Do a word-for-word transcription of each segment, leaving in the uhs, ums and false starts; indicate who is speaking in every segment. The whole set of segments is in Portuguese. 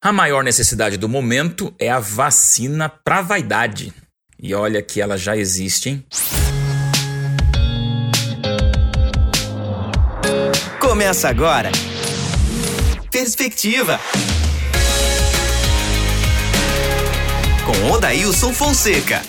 Speaker 1: A maior necessidade do momento é a vacina para vaidade. E olha que ela já existe, hein?
Speaker 2: Começa agora. Perspectiva. Com Odailson Fonseca.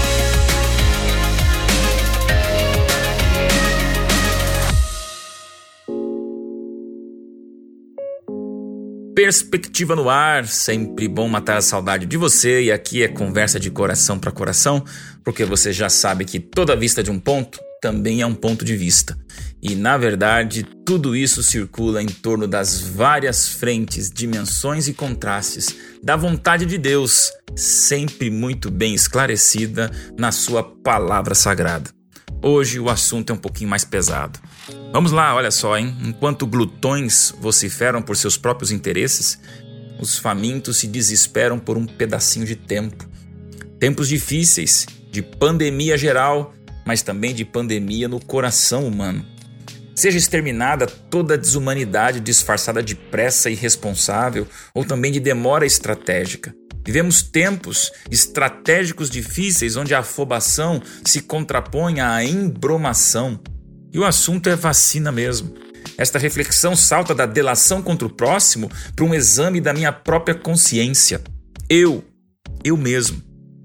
Speaker 1: Perspectiva no ar, sempre bom matar a saudade de você, e aqui é conversa de coração para coração, porque você já sabe que toda vista de um ponto também é um ponto de vista. E na verdade, tudo isso circula em torno das várias frentes, dimensões e contrastes da vontade de Deus, sempre muito bem esclarecida na sua palavra sagrada. Hoje o assunto é um pouquinho mais pesado. Vamos lá, olha só, hein? Enquanto glutões vociferam por seus próprios interesses, os famintos se desesperam por um pedacinho de tempo. Tempos difíceis, de pandemia geral, mas também de pandemia no coração humano. Seja exterminada toda a desumanidade disfarçada de pressa irresponsável ou também de demora estratégica. Vivemos tempos estratégicos difíceis onde a afobação se contrapõe à embromação. E o assunto é vacina mesmo. Esta reflexão salta da delação contra o próximo para um exame da minha própria consciência. Eu, eu mesmo.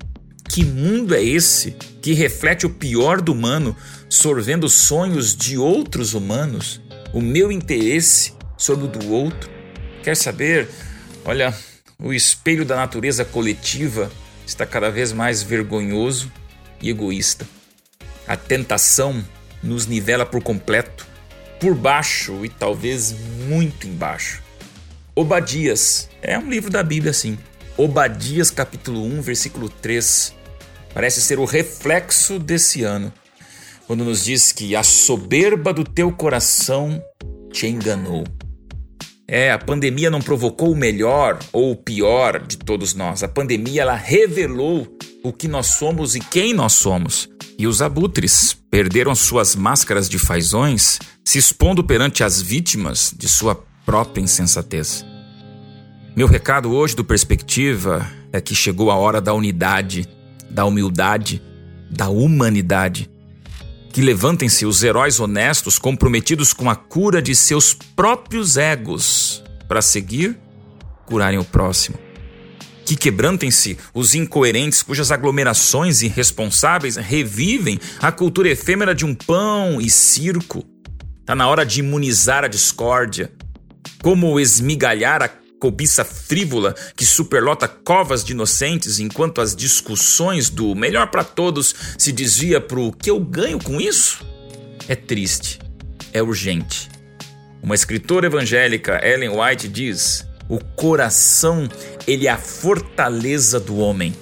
Speaker 1: Que mundo é esse que reflete o pior do humano, sorvendo sonhos de outros humanos? O meu interesse sobre o do outro? Quer saber? Olha, o espelho da natureza coletiva está cada vez mais vergonhoso e egoísta. A tentação nos nivela por completo, por baixo e talvez muito embaixo. Obadias, é um livro da Bíblia, sim. Obadias capítulo um, versículo três, parece ser o reflexo desse ano, quando nos diz que a soberba do teu coração te enganou. É, a pandemia não provocou o melhor ou o pior de todos nós. A pandemia, ela revelou o que nós somos e quem nós somos. E os abutres perderam suas máscaras de fazões, se expondo perante as vítimas de sua própria insensatez. Meu recado hoje do Perspectiva é que chegou a hora da unidade, da humildade, da humanidade. Que levantem-se os heróis honestos comprometidos com a cura de seus próprios egos, para seguir, curarem o próximo. Que quebrantem-se os incoerentes cujas aglomerações irresponsáveis revivem a cultura efêmera de um pão e circo. Está na hora de imunizar a discórdia. Como esmigalhar a cobiça frívola que superlota covas de inocentes enquanto as discussões do melhor para todos se desvia para o que eu ganho com isso? É triste, é urgente. Uma escritora evangélica, Ellen White, diz: o coração, ele é a fortaleza do homem.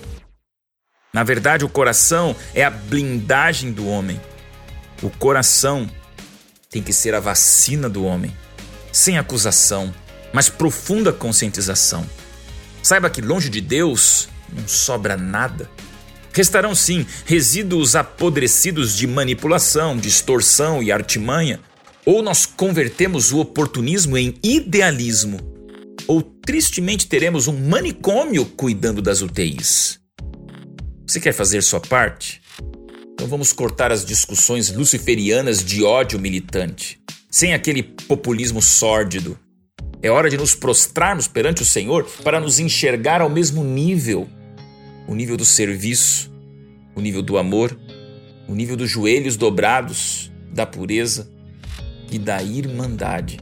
Speaker 1: Na verdade, o coração é a blindagem do homem. O coração tem que ser a vacina do homem, sem acusação, mas profunda conscientização. Saiba que longe de Deus não sobra nada. Restarão sim resíduos apodrecidos de manipulação, distorção e artimanha, ou nós convertemos o oportunismo em idealismo, ou tristemente teremos um manicômio cuidando das U T Is. Você quer fazer sua parte? Então vamos cortar as discussões luciferianas de ódio militante, sem aquele populismo sórdido. É hora de nos prostrarmos perante o Senhor para nos enxergar ao mesmo nível. O nível do serviço, o nível do amor, o nível dos joelhos dobrados, da pureza e da irmandade.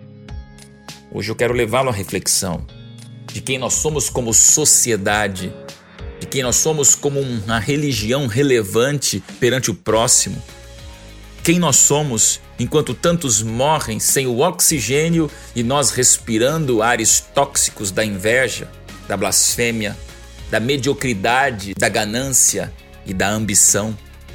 Speaker 1: Hoje eu quero levá-lo à reflexão de quem nós somos como sociedade, de quem nós somos como uma religião relevante perante o próximo. Quem nós somos enquanto tantos morrem sem o oxigênio e nós respirando ares tóxicos da inveja, da blasfêmia, da mediocridade, da ganância e da ambição.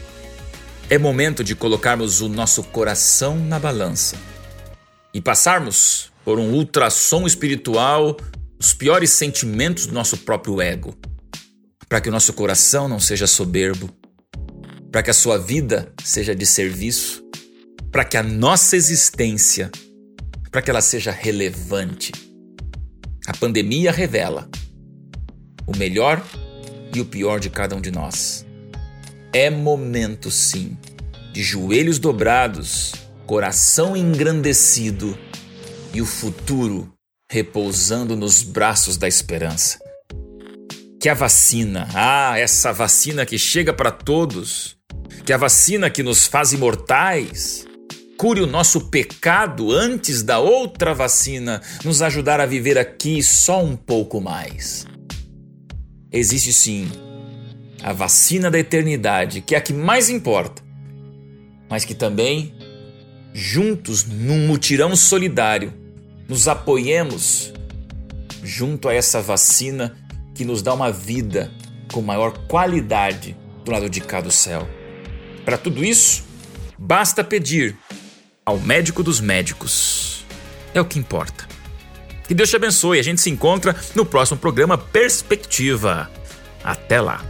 Speaker 1: É momento de colocarmos o nosso coração na balança e passarmos por um ultrassom espiritual os piores sentimentos do nosso próprio ego, para que o nosso coração não seja soberbo, para que a sua vida seja de serviço, para que a nossa existência, para que ela seja relevante. A pandemia revela o melhor e o pior de cada um de nós. É momento, sim, de joelhos dobrados, coração engrandecido e o futuro repousando nos braços da esperança. Que a vacina, ah, essa vacina que chega para todos, que a vacina que nos faz imortais, cure o nosso pecado antes da outra vacina nos ajudar a viver aqui só um pouco mais. Existe sim a vacina da eternidade, que é a que mais importa, mas que também, juntos num mutirão solidário, nos apoiemos junto a essa vacina que nos dá uma vida com maior qualidade do lado de cá do céu. Para tudo isso, basta pedir ao médico dos médicos. É o que importa. Que Deus te abençoe. A gente se encontra no próximo programa Perspectiva. Até lá.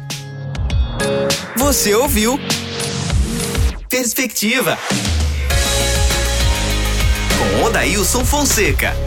Speaker 2: Você ouviu Perspectiva com Odailson Fonseca.